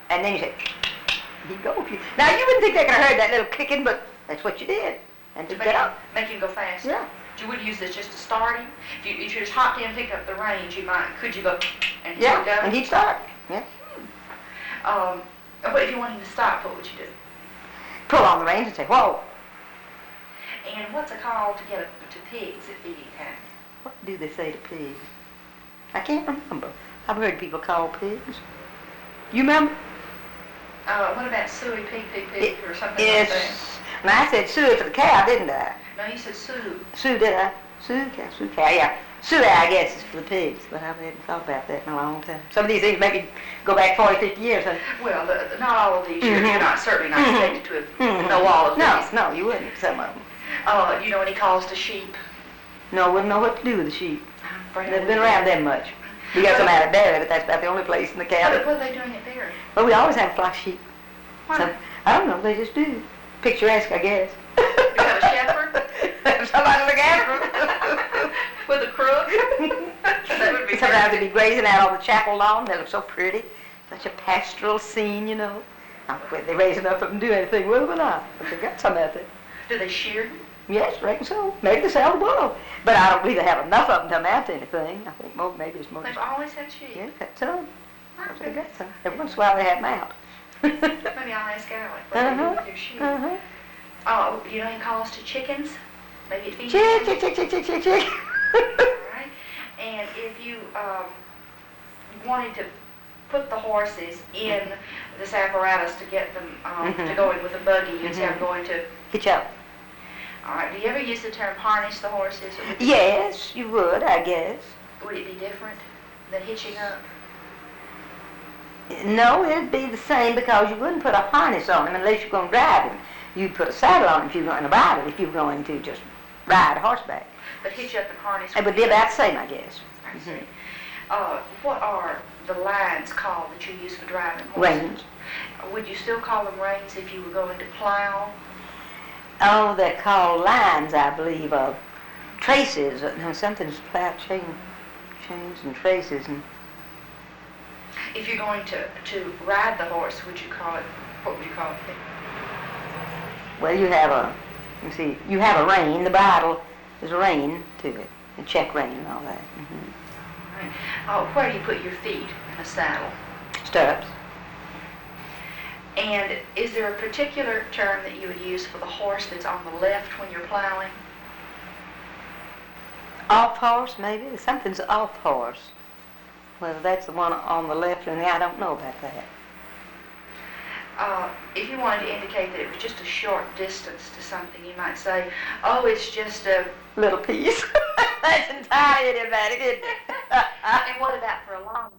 And then you say, you go. Now, you wouldn't think they could have heard that little clicking, but that's what you did. And to get up. Make him go faster. Yeah. You would use this just to start him. If you just hopped in and picked up the reins, could you go and he'd yeah, go? And he'd start. Yeah. But if you want him to stop, what would you do? Pull on the reins and say, whoa. And what's a call to pigs at feeding time? What do they say to pigs? I can't remember. I've heard people call pigs. You remember? What about suey, pig, or something like that? And I said suey for the cow, didn't I? No, you said sue. Sue, did I? Sue cow, yeah. Suey, I guess, is for the pigs, but I haven't thought about that in a long time. Some of these things make it go back 40, 50 years. Huh? Well, not all of these. You're certainly not expected to know all of these. No, you wouldn't, some of them. You know any calls to sheep? No, wouldn't know what to do with the sheep. They've They've been around them much. We got some out of dairy, but that's about the only place in the cow. What are they doing at dairy? Well, we always have flock sheep. Why? So, I don't know, they just do. Picturesque, I guess. You have a shepherd? Somebody look after them. With a crook? That would be sometimes they'd be grazing out on the chapel lawn. They look so pretty. Such a pastoral scene, you know. Not that they raise enough of them to do anything with them or not, but they got some out there. Do they shear? Yes, reckon so. Maybe they sell the wool. But I don't really have enough of them to amount to anything. I think maybe it's more. They've always had sheep? Yeah, got some. They got some. Every once in a while they have them out. Maybe I'll ask Alec what they do with their sheep. You know any calls to chickens? Maybe it feeds Chick. Alright. And if you wanted to put the horses in this apparatus to get them to go in with a buggy, you'd say, I'm going to Hitch up. Alright, do you ever use the term harness the horses? Yes, you would, I guess. Would it be different than hitching up? No, it'd be the same because you wouldn't put a harness on him unless you're going to drive him. You'd put a saddle on him if you're going to ride it, if you're going to just ride horseback. But hitch up and harness... It would be about the same, I guess. I see. What are the lines called that you use for driving horses? Reins. Would you still call them reins if you were going to plow? Oh, they're called lines, I believe, of traces. No, something's about chains and traces. And if you're going to ride the horse, what would you call it? Well, you have you have a rein. The bridle is a rein to it, a check rein and all that. Right. Where do you put your feet in a saddle? Stirrups. And is there a particular term that you would use for the horse that's on the left when you're plowing? Off horse, maybe. Something's off horse. Whether that's the one on the left or the I don't know about that. If you wanted to indicate that it was just a short distance to something, you might say, oh, it's just a... little piece. That's entirely idiomatic, isn't it? And what about for a long